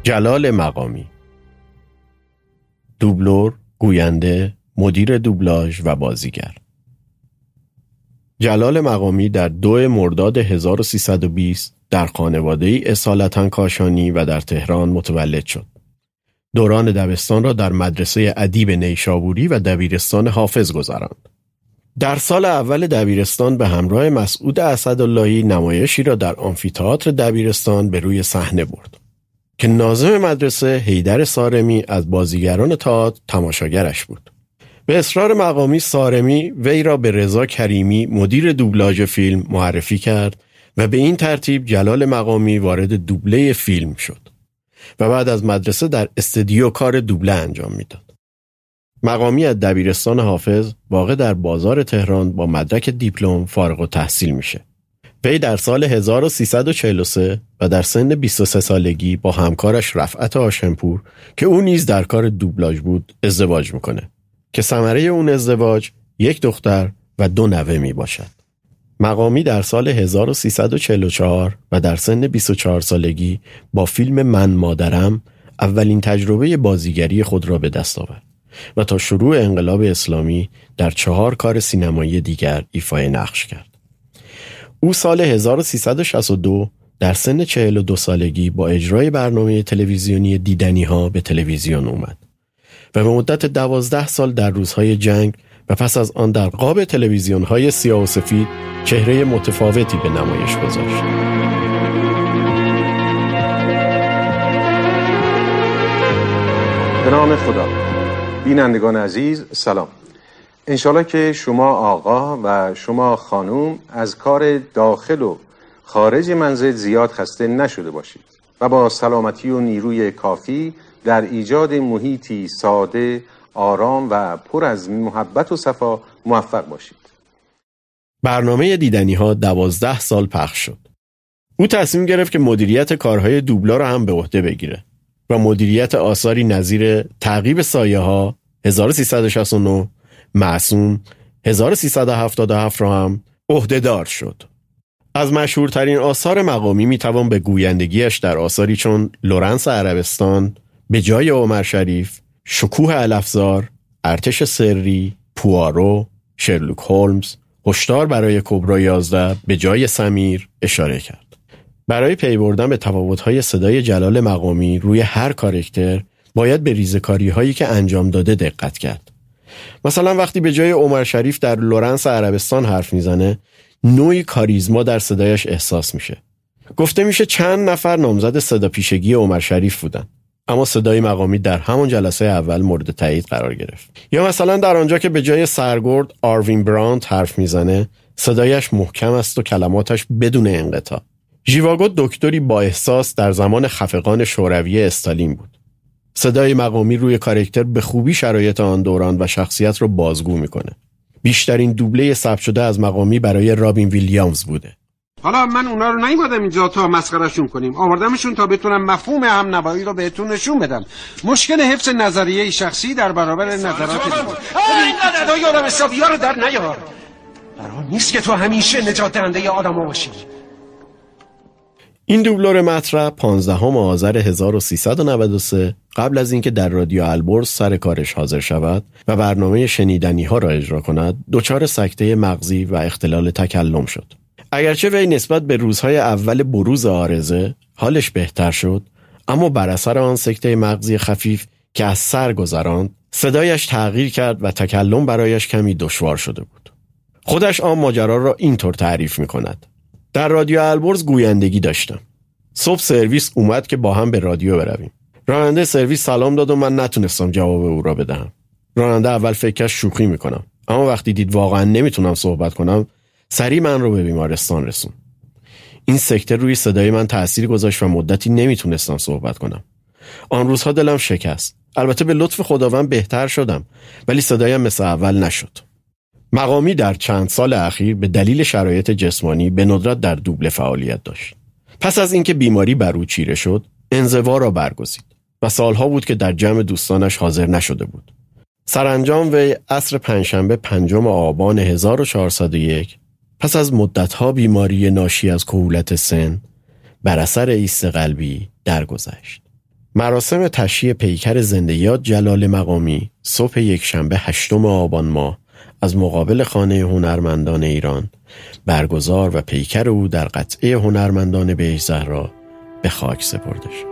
جلال مقامی، دوبلور، گوینده، مدیر دوبلاژ و بازیگر. جلال مقامی در 2 مرداد 1320 در خانواده‌ای اصالتاً کاشانی و در تهران متولد شد. دوران دبستان را در مدرسه ادیب نیشابوری و دبیرستان حافظ گذراند. در سال اول دبیرستان به همراه مسعود اسداللهی نمایشی را در آمفی‌تئاتر دبیرستان به روی صحنه برد که ناظم مدرسه حیدر سارمی از بازیگران تئاتر تماشاگرش بود. به اصرار مقامی سارمی وی را به رضا کریمی مدیر دوبلاژ فیلم معرفی کرد و به این ترتیب جلال مقامی وارد دوبله فیلم شد و بعد از مدرسه در استودیو کار دوبله انجام میداد. مقامی از دبیرستان حافظ واقع در بازار تهران با مدرک دیپلم فارغ التحصیل میشه. وی در سال 1343 و در سن 23 سالگی با همکارش رفعت هاشمپور که او نیز در کار دوبلاژ بود ازدواج میکنه که ثمره اون ازدواج 1 دختر و 2 نوه می باشد. مقامی در سال 1344 و در سن 24 سالگی با فیلم من مادرم اولین تجربه بازیگری خود را به دست آورد و تا شروع انقلاب اسلامی در 4 کار سینمایی دیگر ایفای نقش کرد. او سال 1362 در سن 42 سالگی با اجرای برنامه تلویزیونی دیدنی ها به تلویزیون اومد و به مدت 12 سال در روزهای جنگ و پس از آن در قاب تلویزیون‌های سیاه و سفید چهره متفاوتی به نمایش گذاشت. به نام خدا. بینندگان عزیز سلام. انشالله که شما آقا و شما خانوم از کار داخل و خارج منزل زیاد خسته نشده باشید و با سلامتی و نیروی کافی در ایجاد محیطی ساده، آرام و پر از محبت و صفا موفق باشید. برنامه دیدنی ها 12 سال پخش شد. او تصمیم گرفت که مدیریت کارهای دوبلا را هم به عهده بگیره و مدیریت آثاری نظیر تعقیب سایه ها 1369، معصوم 1377 را هم عهده‌دار شد. از مشهورترین آثار مقامی میتوان به گویندگیش در آثاری چون لرنس عربستان، به جای عمر شریف، شکوه الافزار، ارتش سری، پوآرو، شرلوک هولمز، هشدار برای کبرا 11 به جای سمیر اشاره کرد. برای پی بردن به تفاوت‌های صدای جلال مقامی روی هر کاراکتر باید به ریزه‌کاری‌هایی که انجام داده دقت کرد. مثلا وقتی به جای عمر شریف در لرنس عربستان حرف میزنه، نوعی کاریزما در صدایش احساس میشه. گفته میشه چند نفر نامزد صدا پیشگی عمر شریف بودن، اما صدای مقامی در همان جلسه اول مورد تایید قرار گرفت. یا مثلا در آنجا که به جای سرگرد آروین برانت حرف میزنه، صدایش محکم است و کلماتش بدون انقطاع. ژیواگو دکتری با احساس در زمان خفقان شوروی استالین بود. صدای مقامی روی کاراکتر به خوبی شرایط آن دوران و شخصیت را بازگو میکنه. بیشترین دوبله ثبت شده از مقامی برای رابین ویلیامز بوده. حالا من اونا رو نیومدم اینجا تا مسخرهشون کنیم، آوردمشون تا بتونم مفهوم هم نوایی رو بهتون نشون بدم. مشکل حفظ نظریه شخصی در برابر نظرات دیگه. این ندای آدم حسابی ها رو در نیار. قرار نیست که تو همیشه نجات دهنده آدم‌ها باشی. این دوبلور مطرح 15 آذر 1393 قبل از اینکه در رادیو البرز سر کارش حاضر شود و برنامه شنیدنی ها را اجرا کند، دچار سکته مغزی و اختلال تکلم شد. اگرچه وی نسبت به روزهای اول بروز عارضه حالش بهتر شد، اما بر اثر آن سکته مغزی خفیف که از سر گذراند، صدایش تغییر کرد و تکلم برایش کمی دشوار شده بود. خودش آن ماجرا را اینطور تعریف می‌کند: در رادیو البرز گویندگی داشتم. صبح سرویس اومد که با هم به رادیو برویم. راننده سرویس سلام داد و من نتونستم جواب او را بدهم. راننده اول فکر کرد شوخی می‌کنم، اما وقتی دید واقعا نمیتونم صحبت کنم، سریع من رو به بیمارستان رسون. این سکته روی صدای من تأثیر گذاشت و مدتی نمیتونستم صحبت کنم. آن روزها دلم شکست. البته به لطف خداوند بهتر شدم، ولی صدایم مثل اول نشد. مقامی در چند سال اخیر به دلیل شرایط جسمانی به ندرت در دوبله فعالیت داشت. پس از اینکه بیماری بر او چیره شد، انزوا را برگزید و سالها بود که در جمع دوستانش حاضر نشده بود. سرانجام وی عصر پنجشنبه 5 آبان 1401 پس از مدتها بیماری ناشی از کهولت سن بر اثر ایست قلبی درگذشت. مراسم تشییع پیکر زنده‌یاد جلال مقامی صبح یکشنبه 8 آبان ماه از مقابل خانه هنرمندان ایران برگزار و پیکر او در قطعه هنرمندان بهشت زهرا به خاک سپرده شد.